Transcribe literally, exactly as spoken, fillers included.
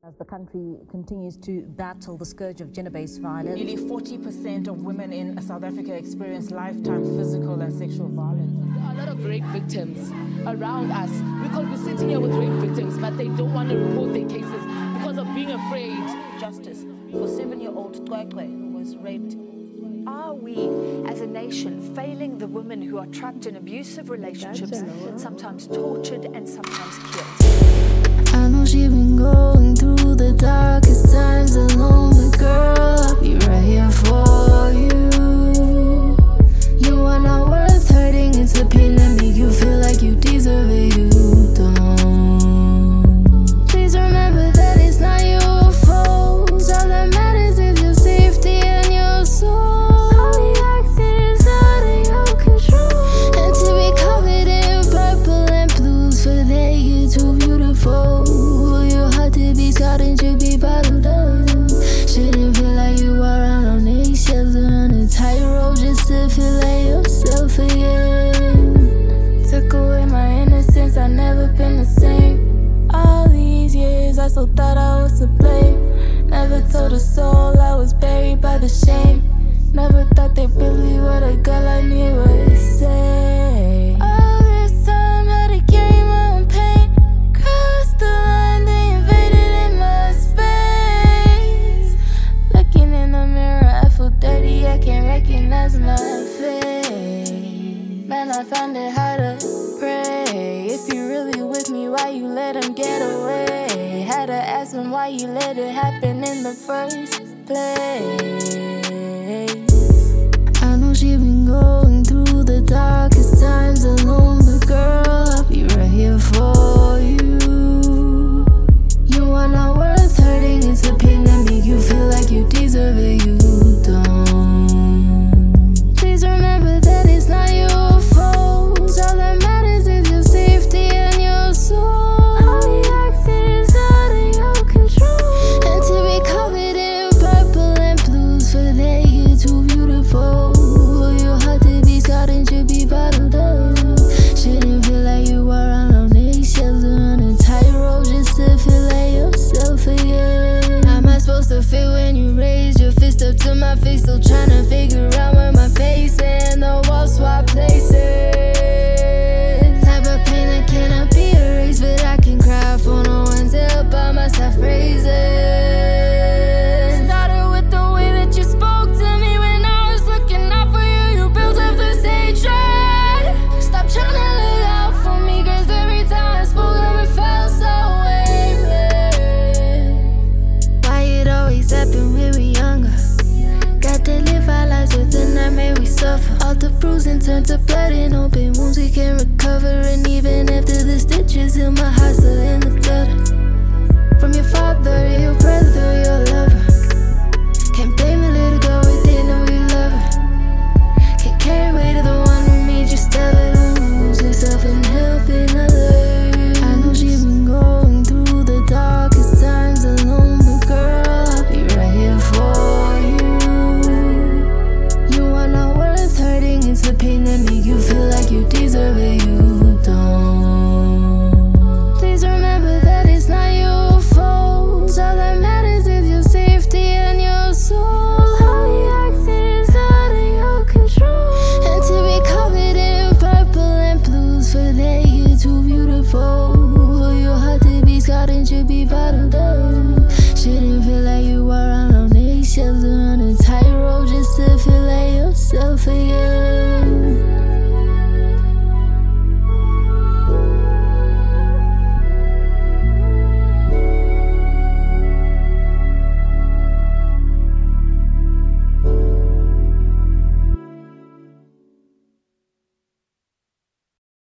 As the country continues to battle the scourge of gender-based violence. Nearly forty percent of women in South Africa experience lifetime physical and sexual violence. There are a lot of rape victims around us. We could be sitting here with rape victims, but they don't want to report their cases because of being afraid. Justice for seven-year-old Twekwe who was raped. Are we, as a nation, failing the women who are trapped in abusive relationships, sometimes tortured and sometimes killed? I know she's been going through the darkest times alone, but girl, I'll be right here for you. You are not worth hurting, it's the pain that make you feel like you deserve it, you don't. Please remember that it's not your fault, all that matters is your safety and your soul. And you be bottled up. Shouldn't feel like you are on eggshells or on a tightrope just to feel like yourself again. Took away my innocence, I've never been the same. All these years I still thought I was to blame. Never told a soul I was buried by the shame. Never thought they'd believe what a girl like me would say. All this time had to carry my own pain. Crossed the line, they invaded dirty, I can't recognize my face. Man, I found it hard to pray. If you really with me, why you let him get away? Had to ask him why you let it happen in the first place. I know she's been going through the darkest times alone, but girl, I'll be right here for you. You are not worth hurting, it's the pain that make you feel like you deserve it, you don't. Please remember that it's not your fault, all that matters is your safety and your soul. All the actions out of your control, and to be covered in purple and blues, for that you're too beautiful. For your heart to be scarred and should be bottled up. Shouldn't feel like you are on eggshells or on a tightrope just to feel like yourself again. How am I supposed to feel when you raise your fist up to my face, still trying to figure out where my face and the walls swap places? Type of pain that cannot be erased, but I can cry for no one's help by myself praising. Started with the way that you spoke to me when I was looking out for you. You built up this hatred. Stop trying to look out for me, cause every time I spoke up it felt so aimless. Why it always happen when we younger? Got to live our lives with the nightmare we suffer. All the bruising turn to blood and open wounds we can't recover. And even after the stitches heal, my heart